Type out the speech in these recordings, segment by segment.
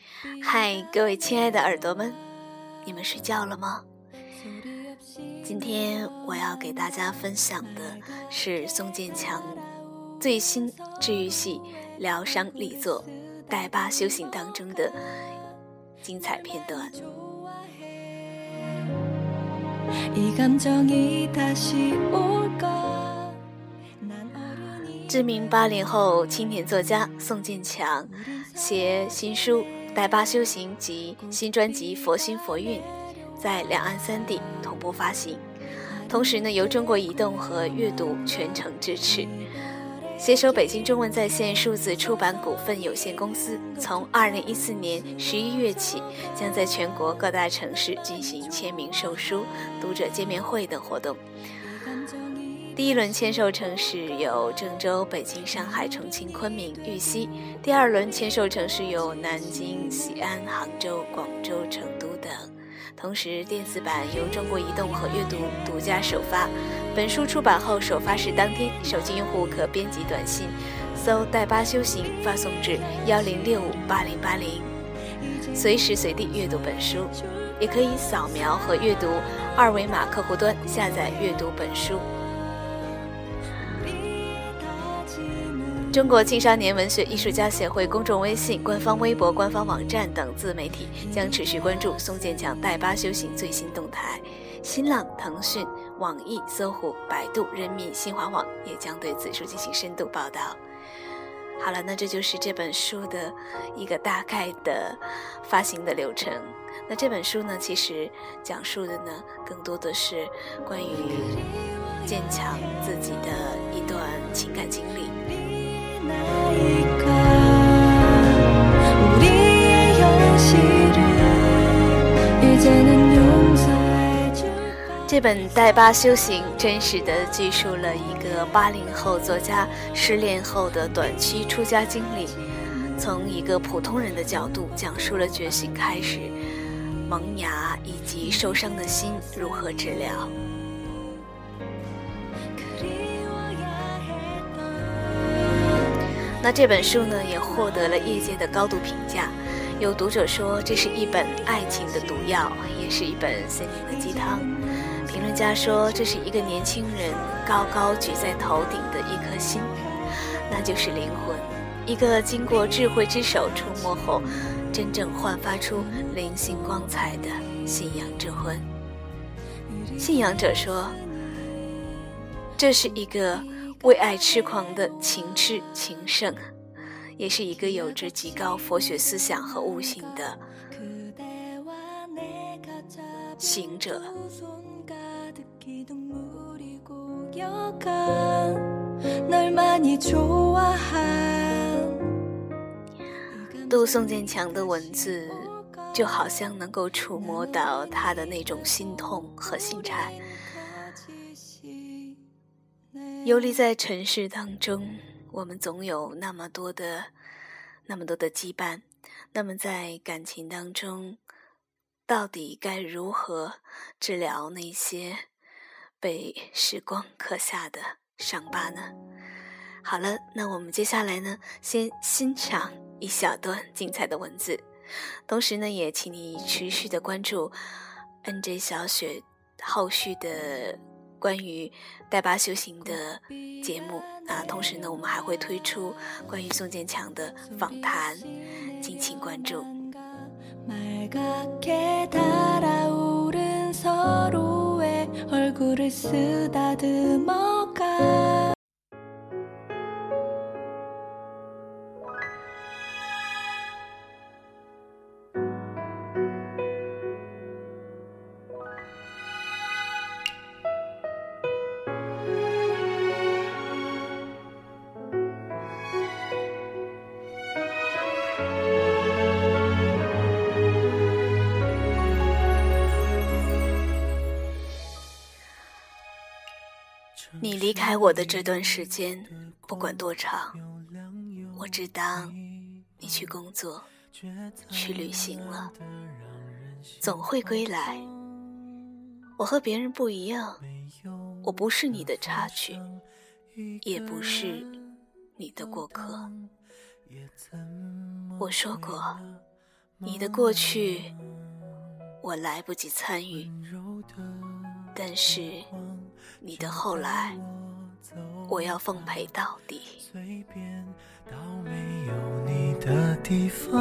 嗨，各位亲爱的耳朵们，你们睡觉了吗？今天我要给大家分享的是宋建强最新治愈系疗伤力作《带疤修行》当中的精彩片段。知名80后青年作家宋建强携新书《带疤修行》及新专辑《佛心佛韵》在两岸三地同步发行，同时呢，由中国移动和阅读全程支持。携手北京中文在线数字出版股份有限公司，从2014年11月起，将在全国各大城市进行签名售书、读者见面会等活动。第一轮签售城市有郑州、北京、上海、重庆、昆明、玉溪；第二轮签售城市有南京、西安、杭州、广州、成都等。同时，电子版由中国移动和阅读独家首发。本书出版后首发式当天，手机用户可编辑短信，搜“带疤修行”发送至10658080，随时随地阅读本书。也可以扫描和阅读二维码客户端下载阅读本书。中国青少年文学艺术家协会公众微信、官方微博、官方网站等自媒体将持续关注宋建强带疤修行最新动态。新浪、腾讯、网易、搜狐、百度、人民、新华网也将对此书进行深度报道。好了，那这就是这本书的一个大概的发行的流程。那这本书呢，其实讲述的呢，更多的是关于建强自己的一段情感经历。这本《带疤修行》真实地记述了一个80后作家失恋后的短期出家经历，从一个普通人的角度讲述了觉醒开始、萌芽以及受伤的心如何治疗。那这本书呢，也获得了业界的高度评价。有读者说，这是一本爱情的毒药，也是一本心灵的鸡汤。评论家说，这是一个年轻人高高举在头顶的一颗心，那就是灵魂，一个经过智慧之手触摸后，真正焕发出灵性光彩的信仰之魂。信仰者说，这是一个为爱痴狂的情痴情圣，也是一个有着极高佛学思想和悟性的行者。读宋建强的文字，就好像能够触摸到他的那种心痛和心颤。游离在尘世当中，我们总有那么多的羁绊。那么在感情当中，到底该如何治疗那些被时光刻下的伤疤呢？好了，那我们接下来呢，先欣赏一小段精彩的文字，同时呢，也请你持续的关注 NJ 小雪后续的关于带疤修行的节目啊。同时呢，我们还会推出关于宋建强的访談，敬请关注。你离开我的这段时间，不管多长，我知道你去工作，去旅行了，总会归来。我和别人不一样，我不是你的插曲，也不是你的过客。我说过， 你的过去我来不及参与，但是你的后来我要奉陪到底。 随便到没有你的地方，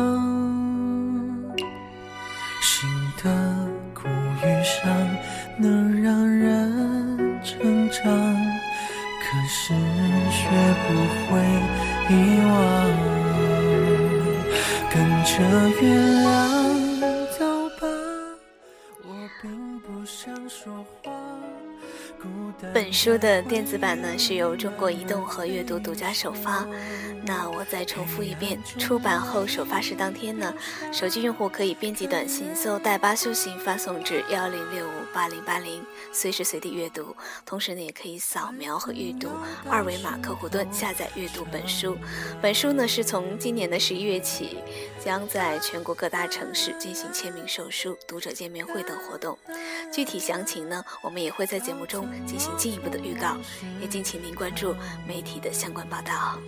心的苦与伤能让人成长，可是学不会遗忘。跟着月亮走吧，我并不想说话。 本书的电子版呢是由中国移动和阅读独家首发。那我再重复一遍，出版后首发时当天呢，手机用户可以编辑短信搜带巴修行发送至10658080，随时随地阅读。同时呢，也可以扫描和阅读二维码客户端下载阅读本书。本书呢是从今年的11月起，将在全国各大城市进行签名售书、读者见面会等活动。具体详情呢，我们也会在节目中进行进一步的预告，也敬请您关注媒体的相关报道。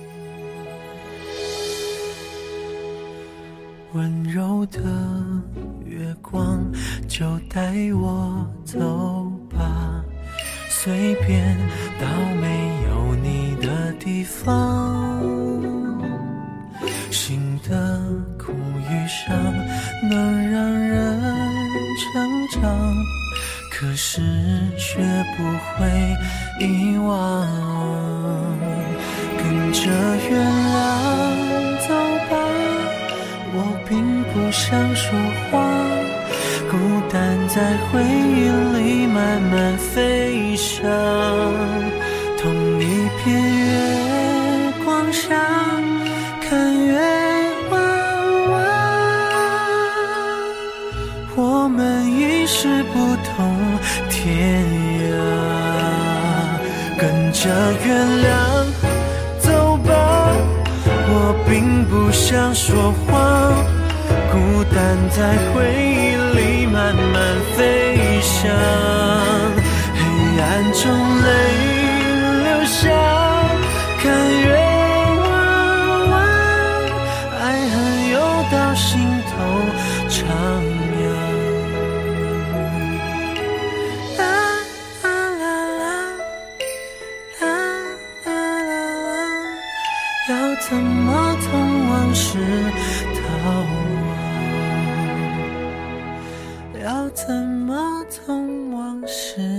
温柔的月光就带我走吧，随便到没有你的地方。心的苦与伤能让人成长，可是学不会遗忘。跟着月亮走吧，我并不想说话，孤单在回忆里慢慢飞翔。同一片月光下，看月弯弯，我们已是不同天涯。跟着月亮走吧，我并不想说话，孤单在回忆里慢慢飞翔。黑暗中泪流下，看月弯弯，爱恨游到心头徜徉。要怎么从往事逃亡？要怎么从往事